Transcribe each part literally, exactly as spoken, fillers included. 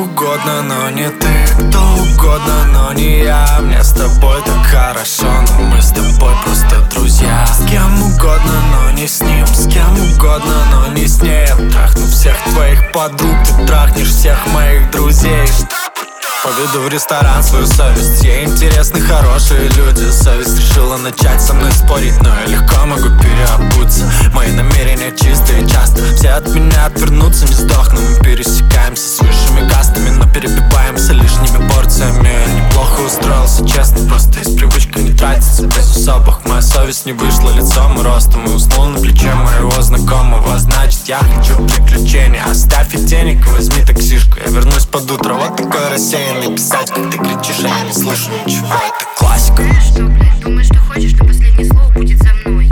угодно, но не ты. Кто угодно, но не я. Мне с тобой так хорошо, но мы с тобой просто друзья. С кем угодно, но не с ним. С кем угодно, но не с ней. Я трахну всех твоих подруг, ты трахнешь всех моих друзей. Поведу в ресторан свою совесть. Ей интересны хорошие люди. Совесть решила начать со мной спорить, но я легко могу переобуться. Мои намерения чистые часто. Все от меня отвернутся, не сдохну. Мы пересекаемся с высшими кастами, но перебиваемся лишними порциями. Я неплохо устроился, честно, просто из привычки не тратиться без особых. Моя совесть не вышла лицом и ростом, и уснул на плече моего знакомого. Значит, я хочу приключения. Оставь и денег, возьми таксишку. Я вернусь под утро, вот такой рассеянный. Писать, как ты кричишь, а я не слышу ничего. Это классика. Что, блядь, думаешь, что хочешь, что последнее слово будет за мной?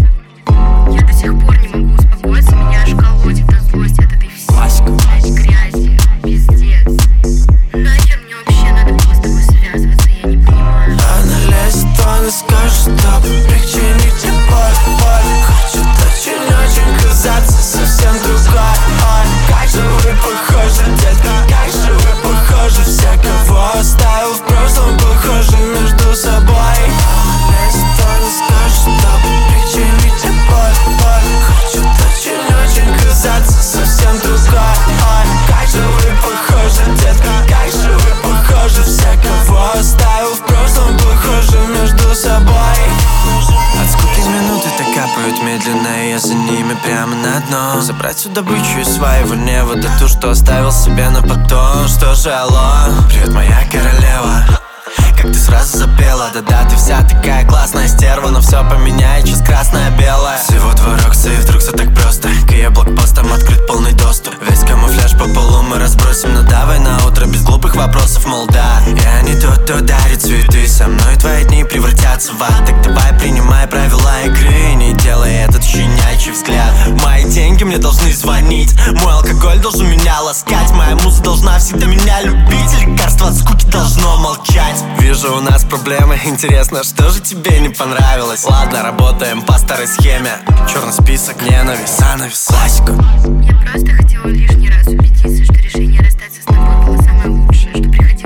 Я до сих пор не могу успокоиться, меня аж колотит на злость от этой всей, блядь, грязи, пиздец. Нахер мне вообще надо было с тобой связываться, я не понимаю. Она лезет, он и скажет, что причинить тебе боль, боль. Хочет очень-очень казаться совсем другой. Ой, как же вы похожи, детка, как же вы похожи. Все, кого оставил в прошлом, похожи между собой. Она лезет, он и скажет, что причинить тебе боль, боль. Хочет очень-очень казаться совсем другой. Ой, как же вы похожи, детка, как же вы похожи. Все, кого оставил в прошлом, похожи между собой. От скуки минуты так капают медленно, и я за ними прямо на дно. Забрать всю добычу из своего неба, да ту, что оставил себе на потом. Что же, алло, привет, моя королева. Как ты сразу запела, да-да, ты вся такая классная стерва. Но все поменяет, сейчас красное-белое. Всего два рокса, и вдруг все так просто. К ее блокпостам открыт полный доступ. Весь камуфляж по полу мы разбросим. Но давай на утро без глупых вопросов, мол, да. Я не тот, кто дарит цветы. Со мной твои дни превратятся в ад. Так давай принимай правила игры. Не делай этот щенячий взгляд. Мои деньги мне должны звонить. Мой алкоголь должен меня ласкать. Моя муза должна всегда меня любить. И лекарство от скуки должно молчать. Вижу, у нас проблемы, интересно, что же тебе не понравилось? Ладно, работаем по старой схеме. Черный список, ненависть, занавес, классика. Я просто хотела лишний раз убедиться, что решение расстаться с тобой было самое лучшее, что приходилось.